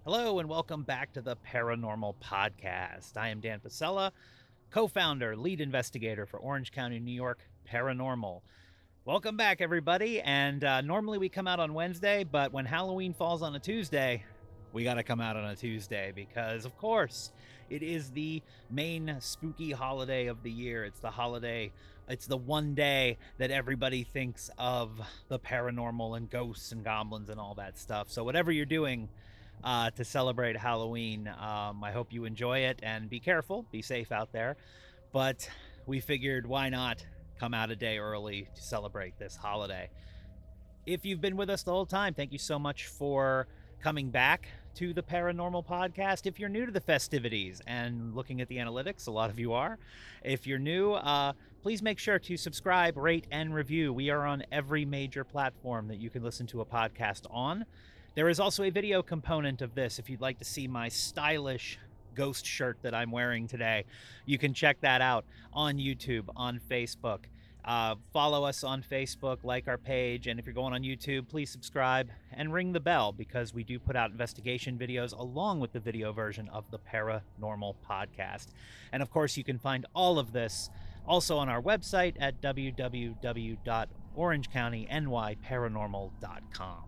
Hello and welcome back to the Paranormal Podcast. I am Dan Pasella, co-founder, lead investigator for Orange County, New York Paranormal. Welcome back, everybody. And normally we come out on Wednesday, but when Halloween falls on a Tuesday, we got to come out on a Tuesday because, of course, it is the main spooky holiday of the year. It's the holiday. It's the one day that everybody thinks of the paranormal and ghosts and goblins and all that stuff. So whatever you're doing to celebrate Halloween, I hope you enjoy it and be careful, be safe out there. But we figured, why not come out a day early to celebrate this holiday? If you've been with us the whole time, thank you so much for coming back to the Paranormal Podcast. If you're new to the festivities and looking at the analytics, a lot of you are. If you're new, please make sure to subscribe, rate, and review. We are on every major platform that you can listen to a podcast on. There is also a video component of this. If you'd like to see my stylish ghost shirt that I'm wearing today, you can check that out on YouTube, on Facebook. Follow us on Facebook, like our page, and if you're going on YouTube, please subscribe and ring the bell because we do put out investigation videos along with the video version of the Paranormal Podcast. And of course, you can find all of this also on our website at www.orangecountanynyparanormal.com.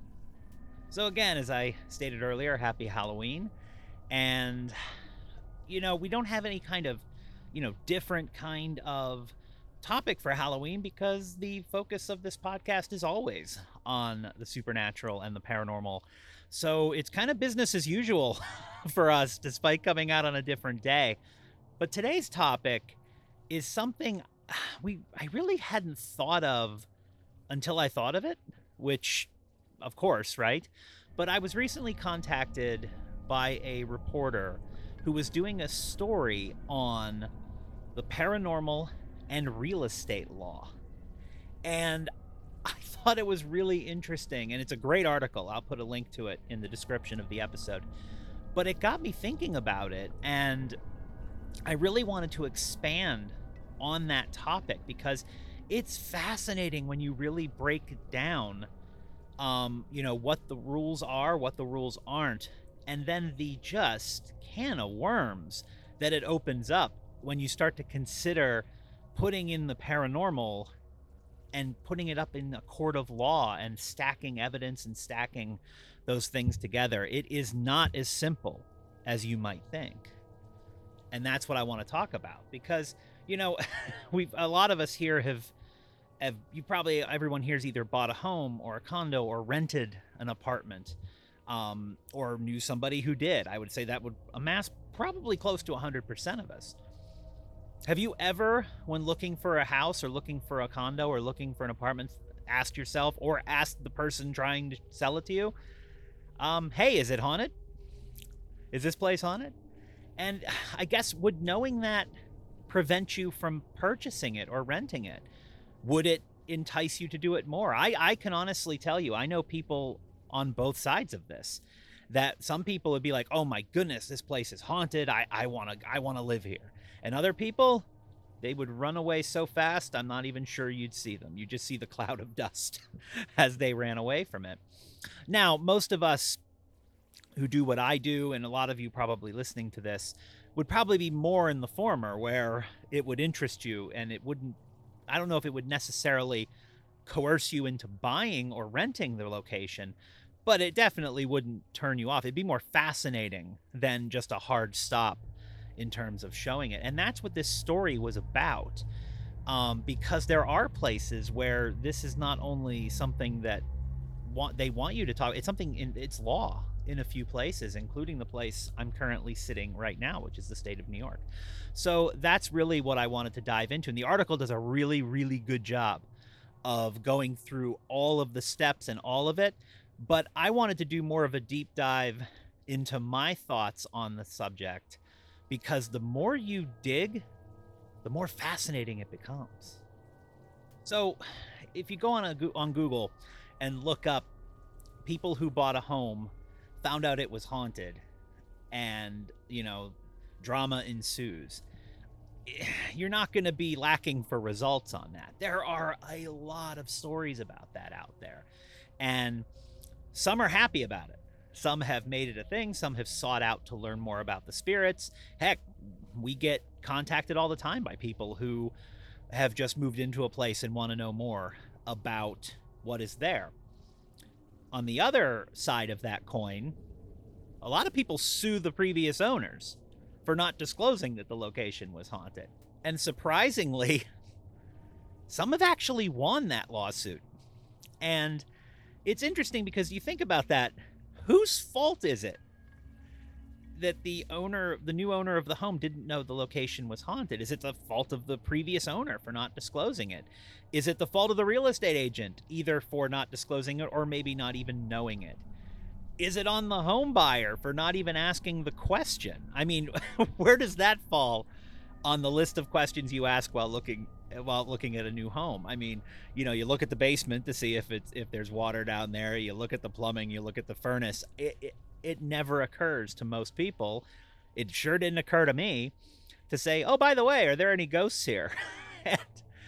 So again, as I stated earlier, happy Halloween. And, we don't have any kind of, different kind of topic for Halloween because the focus of this podcast is always on the supernatural and the paranormal. So it's kind of business as usual for us, despite coming out on a different day. But today's topic is something I really hadn't thought of until I thought of it, which, of course, right? But I was recently contacted by a reporter who was doing a story on the paranormal and real estate law. And I thought it was really interesting, and it's a great article. I'll put a link to it in the description of the episode. But it got me thinking about it, and I really wanted to expand on that topic because it's fascinating when you really break it down, what the rules are, what the rules aren't, and then the just can of worms that it opens up when you start to consider putting in the paranormal and putting it up in a court of law and stacking evidence and stacking those things together. It is not as simple as you might think. And that's what I want to talk about because, a lot of us here have everyone here's either bought a home or a condo or rented an apartment, or knew somebody who did. I would say that would amass probably close to 100% of us. Have you ever, when looking for a house or looking for a condo or looking for an apartment, asked yourself or asked the person trying to sell it to you, hey, is it haunted? Is this place haunted? And I guess, would knowing that prevent you from purchasing it or renting it? Would it entice you to do it more? I can honestly tell you, I know people on both sides of this, that some people would be like, oh my goodness, this place is haunted. I want to live here. And other people, they would run away so fast, I'm not even sure you'd see them. You just see the cloud of dust as they ran away from it. Now, most of us who do what I do, and a lot of you probably listening to this, would probably be more in the former, where it would interest you and it wouldn't, I don't know if it would necessarily coerce you into buying or renting the location, but it definitely wouldn't turn you off. It'd be more fascinating than just a hard stop in terms of showing it. And that's what this story was about, because there are places where this is not only something that they want you to talk, it's something it's law in a few places, including the place I'm currently sitting right now, which is the state of New York. So that's really what I wanted to dive into. And the article does a really, really good job of going through all of the steps and all of it. But I wanted to do more of a deep dive into my thoughts on the subject, because the more you dig, the more fascinating it becomes. So if you go on Google and look up people who bought a home, found out it was haunted, and, drama ensues, you're not going to be lacking for results on that. There are a lot of stories about that out there, and some are happy about it. Some have made it a thing. Some have sought out to learn more about the spirits. Heck, we get contacted all the time by people who have just moved into a place and want to know more about what is there. On the other side of that coin, a lot of people sue the previous owners for not disclosing that the location was haunted. And surprisingly, some have actually won that lawsuit. And it's interesting because you think about that. Whose fault is it that the new owner of the home didn't know the location was haunted? Is it the fault of the previous owner for not disclosing it? Is it the fault of the real estate agent, either for not disclosing it or maybe not even knowing it? Is it on the home buyer for not even asking the question? I mean, where does that fall on the list of questions you ask while looking at a new home? I mean, you look at the basement to see if there's water down there. You look at the plumbing. You look at the furnace. It never occurs to most people. It sure didn't occur to me to say, oh, by the way, are there any ghosts here? and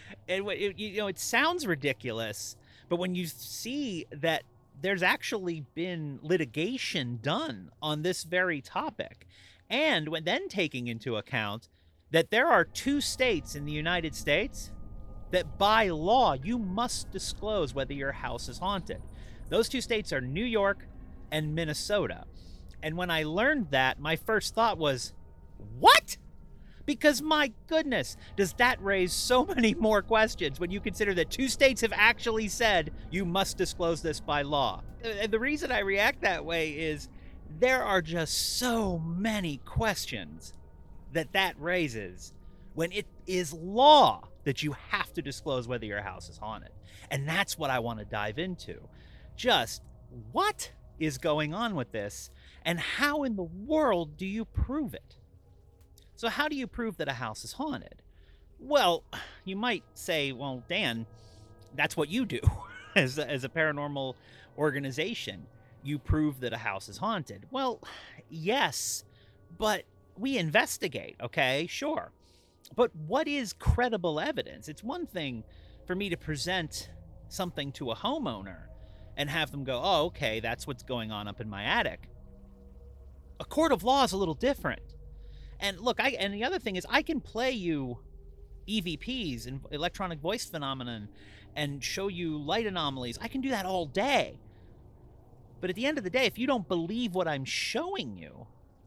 it sounds ridiculous, but when you see that there's actually been litigation done on this very topic, and when then taking into account that there are 2 states in the United States that by law you must disclose whether your house is haunted. Those 2 states are New York and Minnesota. And when I learned that, my first thought was, what? Because my goodness, does that raise so many more questions when you consider that 2 states have actually said you must disclose this by law. And the reason I react that way is there are just so many questions that raises when it is law that you have to disclose whether your house is haunted. And that's what I want to dive into. Just what is going on with this, and how in the world do you prove it? So how do you prove that a house is haunted? Well, you might say, well, Dan, that's what you do as a paranormal organization. You prove that a house is haunted. Well, yes, but we investigate, okay? Sure. But what is credible evidence? It's one thing for me to present something to a homeowner and have them go, oh, okay, that's what's going on up in my attic. A court of law is a little different. And look, and the other thing is I can play you EVPs and electronic voice phenomenon and show you light anomalies. I can do that all day. But at the end of the day, if you don't believe what I'm showing you,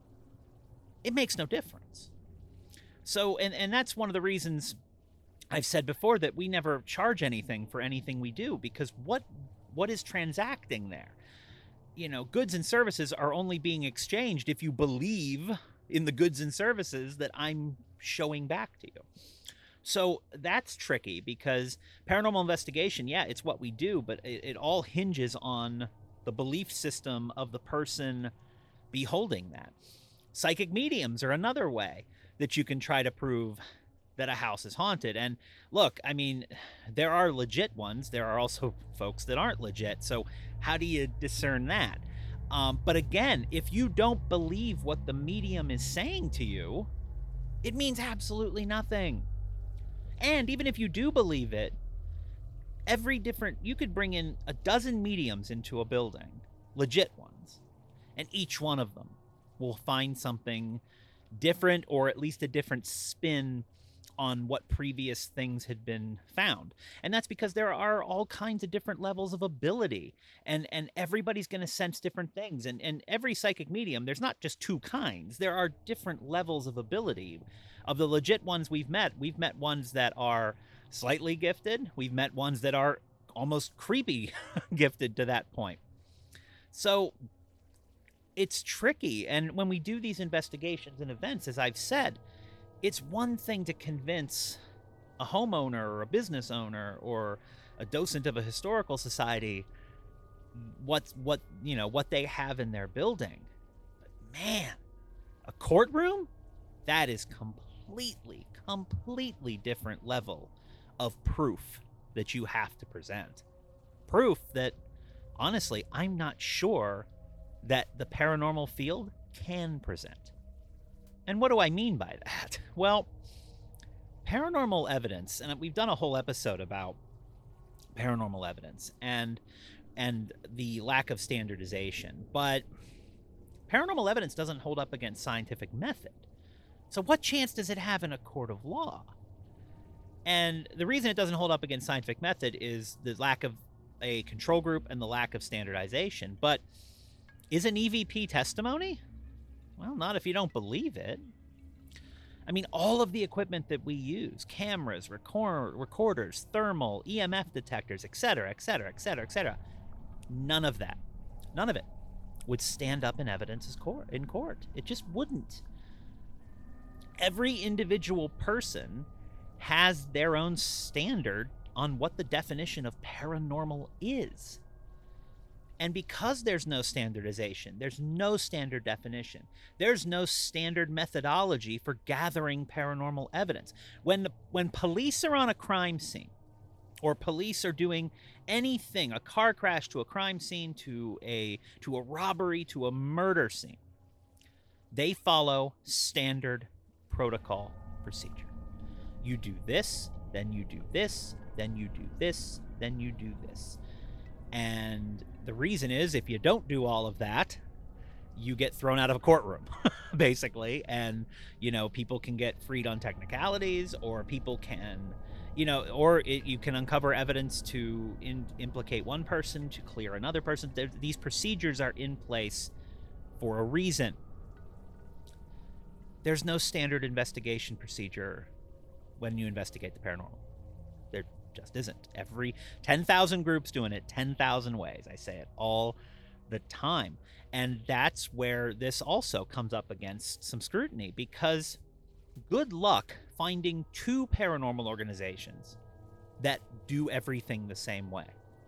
it makes no difference. So, and that's one of the reasons I've said before that we never charge anything for anything we do, because what is transacting there? Goods and services are only being exchanged if you believe in the goods and services that I'm showing back to you. So that's tricky because paranormal investigation, yeah, it's what we do, but it all hinges on the belief system of the person beholding that. Psychic mediums are another way that you can try to prove that a house is haunted. And look, I mean, there are legit ones. There are also folks that aren't legit. So how do you discern that? But again, if you don't believe what the medium is saying to you, it means absolutely nothing. And even if you do believe it, you could bring in a dozen mediums into a building, legit ones, and each one of them will find something different, or at least a different spin on what previous things had been found. And that's because there are all kinds of different levels of ability, and everybody's going to sense different things. And every psychic medium, there's not just 2 kinds. There are different levels of ability. Of the legit ones we've met ones that are slightly gifted. We've met ones that are almost creepy gifted to that point. So it's tricky. And when we do these investigations and events, as I've said, it's one thing to convince a homeowner or a business owner or a docent of a historical society what they have in their building. But man, a courtroom, that is completely different level of proof that you have to present. Proof that, honestly, I'm not sure that the paranormal field can present. And what do I mean by that? Well, paranormal evidence, and we've done a whole episode about paranormal evidence and the lack of standardization, but paranormal evidence doesn't hold up against scientific method. So what chance does it have in a court of law? And the reason it doesn't hold up against scientific method is the lack of a control group and the lack of standardization. But is an EVP testimony? Well, not if you don't believe it. I mean, all of the equipment that we use, cameras, recorders, thermal, EMF detectors, etc., etc., etc., etc., none of it would stand up in evidence in court. It just wouldn't. Every individual person has their own standard on what the definition of paranormal is. And because there's no standardization, there's no standard definition, there's no standard methodology for gathering paranormal evidence. When police are on a crime scene, or police are doing anything, a car crash to a crime scene, to a robbery, to a murder scene, they follow standard protocol procedure. You do this, then you do this, then you do this, then you do this. And the reason is, if you don't do all of that, you get thrown out of a courtroom, basically. And, people can get freed on technicalities, or people can, you can uncover evidence to implicate one person, to clear another person. These procedures are in place for a reason. There's no standard investigation procedure when you investigate the paranormal. There just isn't. Every 10,000 groups doing it 10,000 ways. I say it all the time. And that's where this also comes up against some scrutiny, because good luck finding two paranormal organizations that do everything the same way.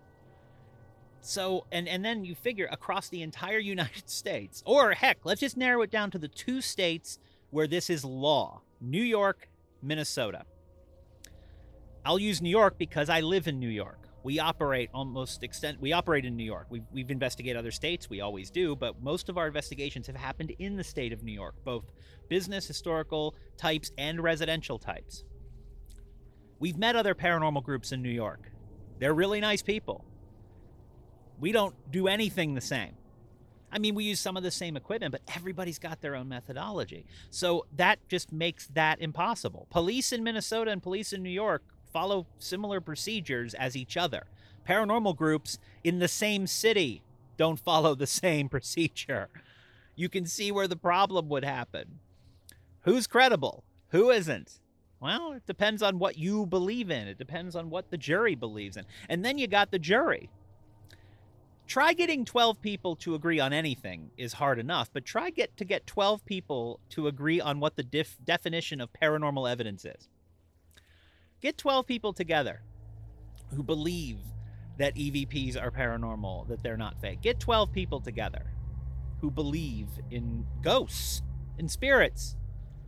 So, and then you figure across the entire United States, or heck, let's just narrow it down to the two states where this is law: New York, Minnesota. I'll use New York because I live in New York. We operate we operate in New York. We've investigated other states, we always do, but most of our investigations have happened in the state of New York, both business, historical types, and residential types. We've met other paranormal groups in New York. They're really nice people. We don't do anything the same. I mean, we use some of the same equipment, but everybody's got their own methodology. So that just makes that impossible. Police in Minnesota and police in New York follow similar procedures as each other. Paranormal groups in the same city don't follow the same procedure. You can see where the problem would happen. Who's credible? Who isn't? Well, it depends on what you believe in. It depends on what the jury believes in. And then you got the jury. Try getting 12 people to agree on anything is hard enough, but try to get 12 people to agree on what the definition of paranormal evidence is. Get 12 people together who believe that EVPs are paranormal, that they're not fake. Get 12 people together who believe in ghosts, in spirits,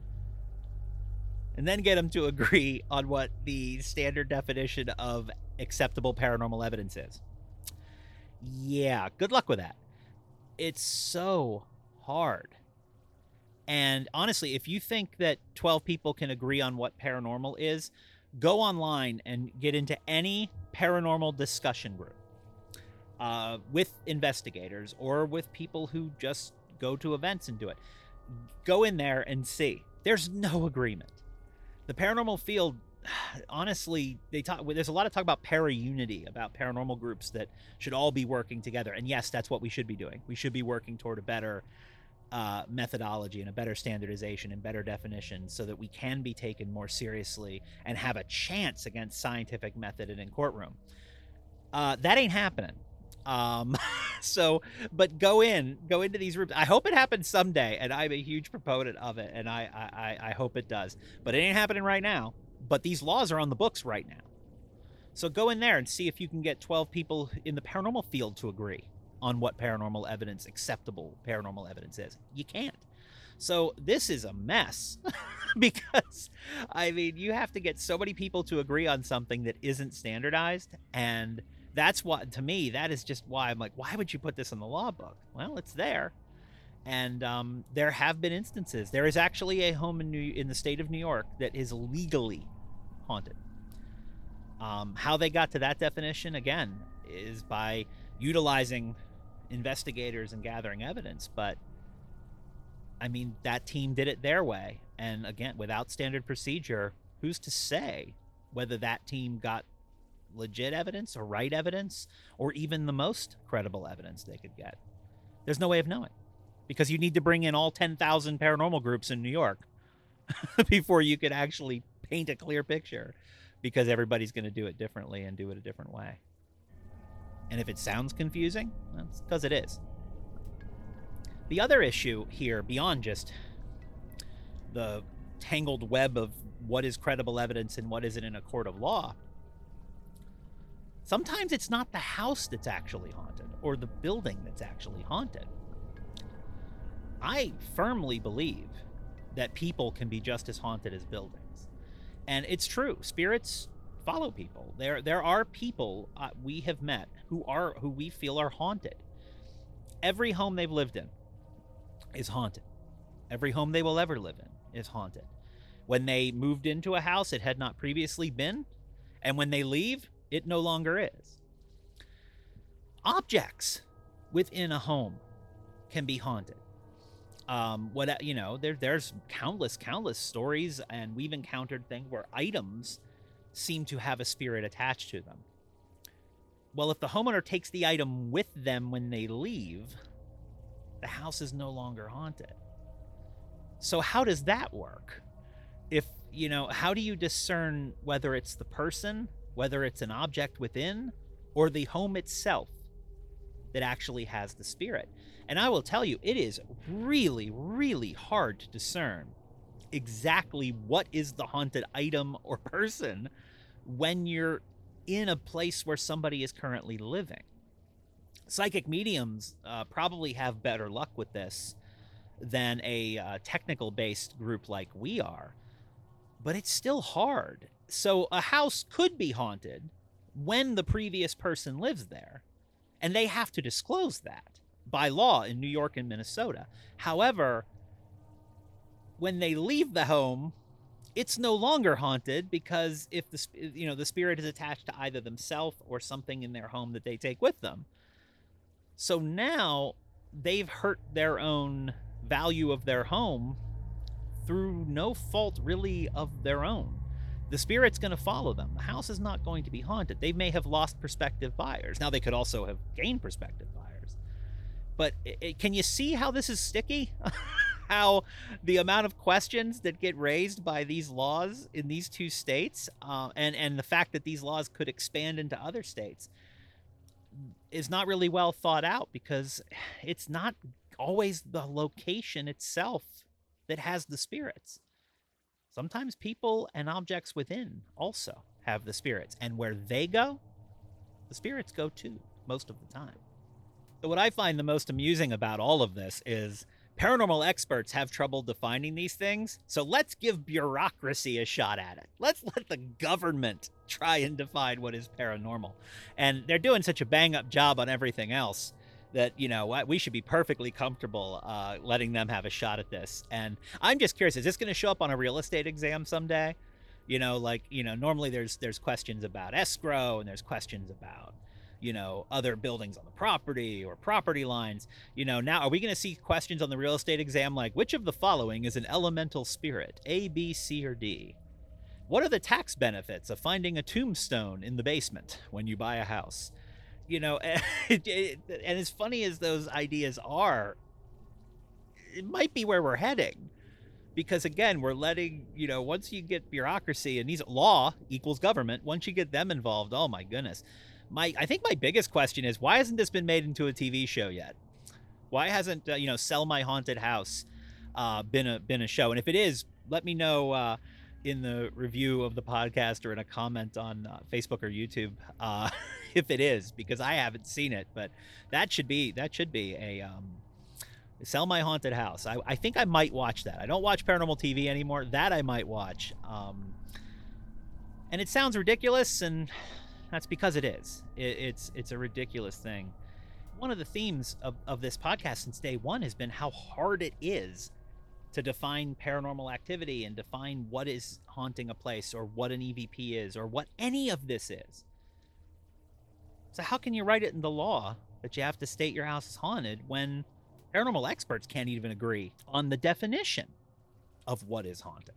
and then get them to agree on what the standard definition of acceptable paranormal evidence is. Yeah, good luck with that. It's so hard. And honestly, if you think that 12 people can agree on what paranormal is, go online and get into any paranormal discussion group with investigators or with people who just go to events and do it. Go in there and see. There's no agreement. The paranormal field, honestly, there's a lot of talk about para-unity, about paranormal groups that should all be working together. And yes, that's what we should be doing. We should be working toward a better methodology and a better standardization and better definition so that we can be taken more seriously and have a chance against scientific method and in courtroom. That ain't happening. But go into these rooms. I hope it happens someday, and I'm a huge proponent of it, and I hope it does. But it ain't happening right now. But these laws are on the books right now. So go in there and see if you can get 12 people in the paranormal field to agree on what acceptable paranormal evidence is. You can't. So this is a mess because, I mean, you have to get so many people to agree on something that isn't standardized. And that's what, to me, that is just why I'm like, why would you put this in the law book? Well, it's there. And there have been instances. There is actually a home in the state of New York that is legally haunted. How they got to that definition, again, is by utilizing investigators and gathering evidence. But I mean, that team did it their way. And again, without standard procedure, who's to say whether that team got legit evidence or right evidence or even the most credible evidence they could get? There's no way of knowing, because you need to bring in all 10,000 paranormal groups in New York before you could actually paint a clear picture, because everybody's going to do it differently and do it a different way. And if it sounds confusing, that's because it is. The other issue here, beyond just the tangled web of what is credible evidence and what isn't in a court of law, sometimes it's not the house that's actually haunted or the building that's actually haunted. I firmly believe that people can be just as haunted as buildings. And it's true. Spirits follow people. There are people we have met who we feel are haunted. Every home they've lived in is haunted. Every home they will ever live in is haunted. When they moved into a house it had not previously been, and when they leave, it no longer is. Objects within a home can be haunted. There's countless stories, and we've encountered things where items seem to have a spirit attached to them. Well, if the homeowner takes the item with them when they leave, the house is no longer haunted. So how does that work? How do you discern whether it's the person, whether it's an object within, or the home itself that actually has the spirit? And I will tell you, it is really, really hard to discern exactly what is the haunted item or person when you're in a place where somebody is currently living. Psychic mediums probably have better luck with this than a technical-based group like we are, but it's still hard. So a house could be haunted when the previous person lives there, and they have to disclose that by law in New York and Minnesota. However, when they leave the home, it's no longer haunted, because if the spirit is attached to either themselves or something in their home that they take with them. So now they've hurt their own value of their home through no fault really of their own. The spirit's going to follow them. The house is not going to be haunted. They may have lost prospective buyers. Now, they could also have gained prospective buyers. But can you see how this is sticky? How the amount of questions that get raised by these laws in these two states, and the fact that these laws could expand into other states, is not really well thought out, because it's not always the location itself that has the spirits. Sometimes people and objects within also have the spirits, and where they go, the spirits go too, most of the time. So what I find the most amusing about all of this is paranormal experts have trouble defining these things, so let's give bureaucracy a shot at it. Let's let the government try and define what is paranormal. And they're doing such a bang-up job on everything else that, we should be perfectly comfortable letting them have a shot at this. And I'm just curious, is this going to show up on a real estate exam someday? Normally there's questions about escrow, and there's questions about other buildings on the property or property lines. Now are we going to see questions on the real estate exam like, which of the following is an elemental spirit, A, B, C, or D? What are the tax benefits of finding a tombstone in the basement when you buy a house? And as funny as those ideas are, it might be where we're heading. Because again, we're letting, once you get bureaucracy, and these law equals government, once you get them involved, oh my goodness. I think my biggest question is, why hasn't this been made into a TV show yet? Why hasn't, Sell My Haunted House been a show? And if it is, let me know in the review of the podcast or in a comment on Facebook or YouTube if it is, because I haven't seen it. But that should be a Sell My Haunted House. I think I might watch that. I don't watch paranormal TV anymore. That I might watch. And it sounds ridiculous, and that's because it is. It's a ridiculous thing. One of the themes of this podcast since day one has been how hard it is to define paranormal activity and define what is haunting a place, or what an EVP is, or what any of this is. So how can you write it in the law that you have to state your house is haunted when paranormal experts can't even agree on the definition of what is haunted.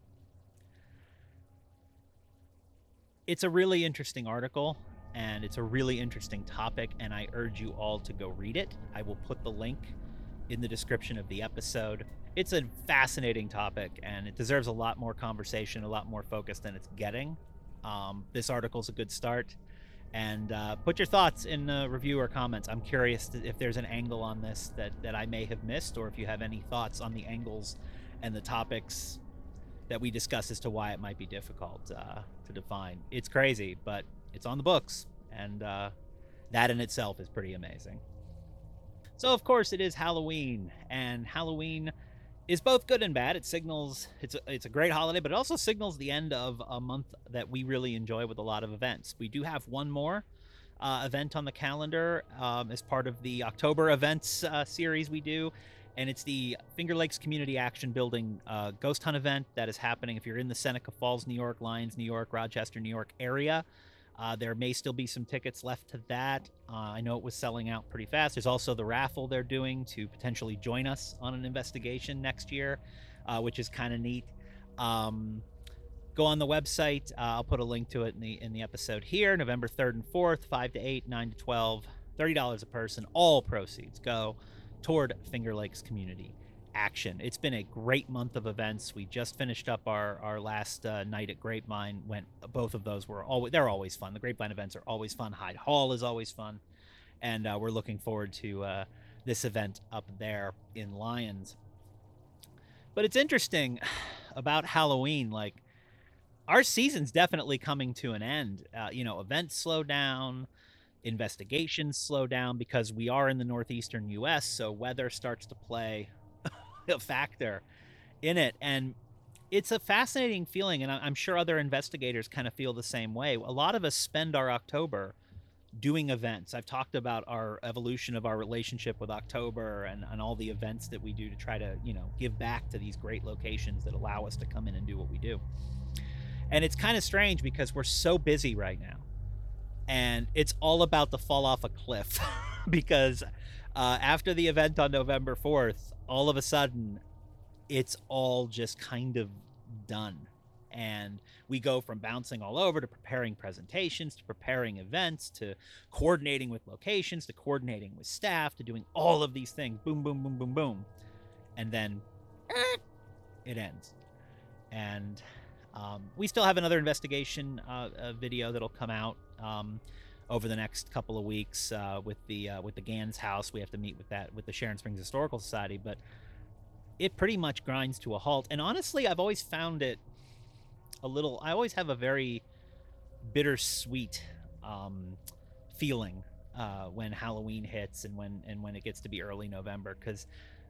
It's a really interesting article, and it's a really interesting topic, and I urge you all to go read it. I will put the link in the description of the episode. It's a fascinating topic, and it deserves a lot more conversation, a lot more focus than it's getting. This article's a good start, and put your thoughts in the review or comments. I'm curious if there's an angle on this that I may have missed, or if you have any thoughts on the angles and the topics that we discuss as to why it might be difficult to define. It's crazy, but it's on the books, and that in itself is pretty amazing. So, of course, it is Halloween, and Halloween is both good and bad. It signals it's a great holiday, but it also signals the end of a month that we really enjoy with a lot of events. We do have one more event on the calendar as part of the October events series we do, and it's the Finger Lakes Community Action Building Ghost Hunt event that is happening if you're in the Seneca Falls, New York, Lyons, New York, Rochester, New York area. There may still be some tickets left to that. I know it was selling out pretty fast. There's also the raffle they're doing to potentially join us on an investigation next year, which is kind of neat. Go on the website. I'll put a link to it in the episode here. November 3rd and 4th, 5 to 8, 9 to 12, $30 a person. All proceeds go toward Finger Lakes Community Action. It's been a great month of events. We just finished up our last night at Grapevine. Both of those they're always fun. The Grapevine events are always fun. Hyde Hall is always fun, and we're looking forward to this event up there in Lyons. But it's interesting about Halloween, like our season's definitely coming to an end. Events slow down, investigations slow down because we are in the northeastern U.S., so weather starts to play a factor in it, and it's a fascinating feeling, and I'm sure other investigators kind of feel the same way. A lot of us spend our October doing events. I've talked about our evolution of our relationship with October and all the events that we do to try to give back to these great locations that allow us to come in and do what we do. And it's kind of strange because we're so busy right now, and it's all about to fall off a cliff because after the event on November 4th, all of a sudden, it's all just kind of done. And we go from bouncing all over to preparing presentations, to preparing events, to coordinating with locations, to coordinating with staff, to doing all of these things. Boom, boom, boom, boom, boom. And then it ends. And we still have another investigation video that'll come out over the next couple of weeks with the Gans house. We have to meet with the Sharon Springs Historical Society, but it pretty much grinds to a halt. And honestly, I've always found it I always have a very bittersweet feeling when Halloween hits and when it gets to be early November, because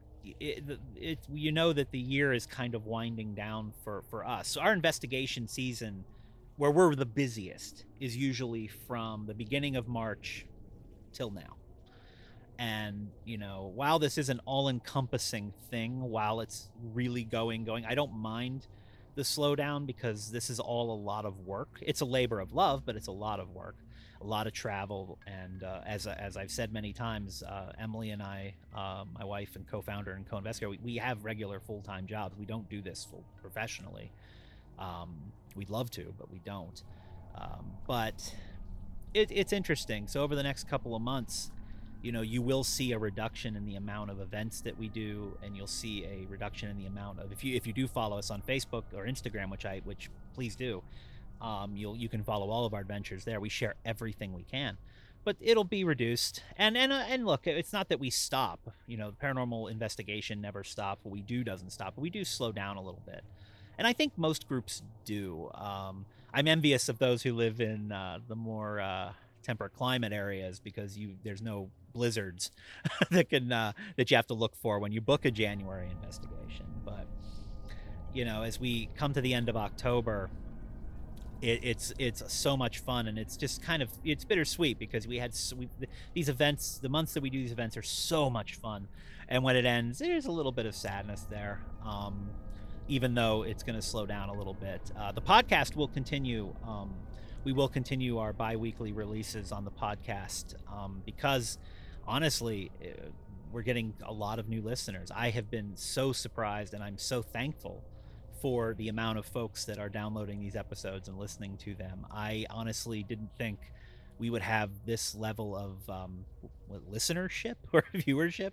that the year is kind of winding down for us. So our investigation season, where we're the busiest, is usually from the beginning of March till now. And, while this is an all-encompassing thing, while it's really going, I don't mind the slowdown because this is all a lot of work. It's a labor of love, but it's a lot of work, a lot of travel. And as I've said many times, Emily and I, my wife and co-founder and co-investigator, we have regular full-time jobs. We don't do this professionally. We'd love to, but we don't. But it's interesting. So over the next couple of months, you will see a reduction in the amount of events that we do, and you'll see a reduction in the amount of, if you do follow us on Facebook or Instagram, which please do, you can follow all of our adventures there. We share everything we can, but it'll be reduced. And look, it's not that we stop. Paranormal investigation never stops. What we do doesn't stop, but we do slow down a little bit. And I think most groups do. I'm envious of those who live in the more temperate climate areas, because there's no blizzards that you have to look for when you book a January investigation. But as we come to the end of October, it's so much fun, and it's just it's bittersweet because these events, the months that we do these events, are so much fun, and when it ends, there's a little bit of sadness there. Even though it's going to slow down a little bit. The podcast will continue. We will continue our bi-weekly releases on the podcast because, honestly, we're getting a lot of new listeners. I have been so surprised, and I'm so thankful for the amount of folks that are downloading these episodes and listening to them. I honestly didn't think we would have this level of listenership or viewership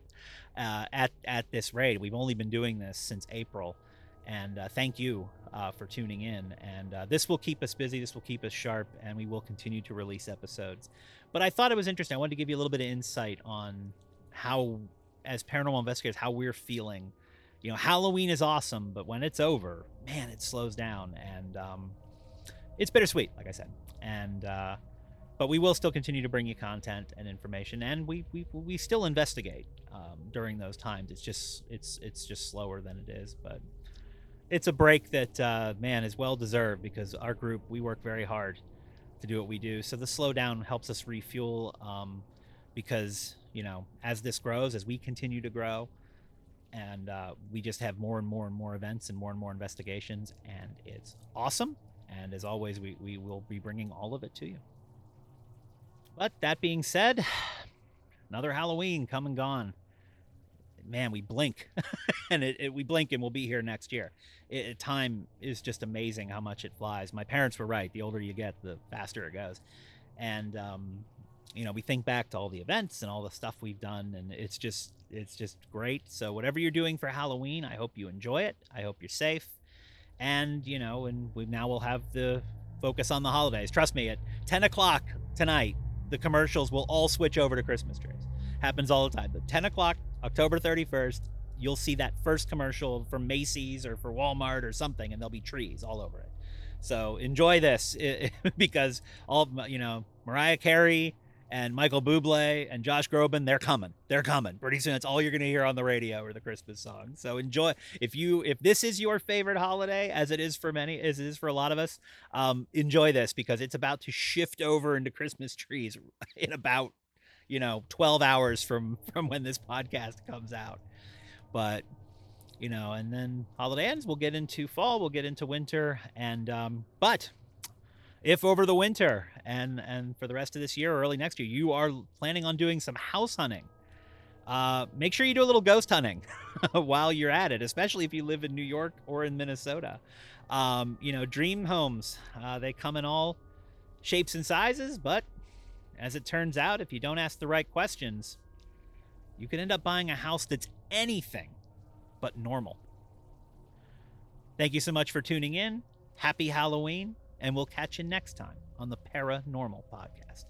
at this rate. We've only been doing this since April, and thank you for tuning in. And this will keep us busy. This will keep us sharp, and we will continue to release episodes. But I thought it was interesting. I wanted to give you a little bit of insight on how, as paranormal investigators, how we're feeling. You know, Halloween is awesome, but when it's over, man, it slows down, and it's bittersweet, like I said. And but we will still continue to bring you content and information, and we still investigate during those times. It's just slower than it is, but it's a break that man, is well deserved, because our group, we work very hard to do what we do. So the slowdown helps us refuel, because, you know, as this grows, as we continue to grow, and we just have more and more and more events and more investigations, and it's awesome. And as always, we will be bringing all of it to you. But that being said, another Halloween come and gone. Man, we blink, and we blink and we'll be here next year. Time is just amazing how much it flies. My parents were right. The older you get, the faster it goes. And, you know, we think back to all the events and all the stuff we've done, and it's just great. So whatever you're doing for Halloween, I hope you enjoy it. I hope you're safe. And, you know, and now we'll have the focus on the holidays. Trust me, at 10 o'clock tonight, the commercials will all switch over to Christmas trees. Happens all the time. But 10 o'clock, October 31st, you'll see that first commercial from Macy's or for Walmart or something, and there'll be trees all over it. So enjoy this, because all, you know, Mariah Carey and Michael Bublé and Josh Groban, they're coming. They're coming. Pretty soon, it's all you're going to hear on the radio or the Christmas song. So enjoy. If this is your favorite holiday, as it is for many, as it is for a lot of us, enjoy this, because it's about to shift over into Christmas trees in about, you know, 12 hours from when this podcast comes out. But, you know, and then holiday ends, we'll get into fall, we'll get into winter, and but if over the winter and for the rest of this year or early next year, you are planning on doing some house hunting, make sure you do a little ghost hunting while you're at it, especially if you live in New York or in Minnesota. You know, dream homes, they come in all shapes and sizes, but as it turns out, if you don't ask the right questions, you can end up buying a house that's anything but normal. Thank you so much for tuning in. Happy Halloween, and we'll catch you next time on the Paranormal Podcast.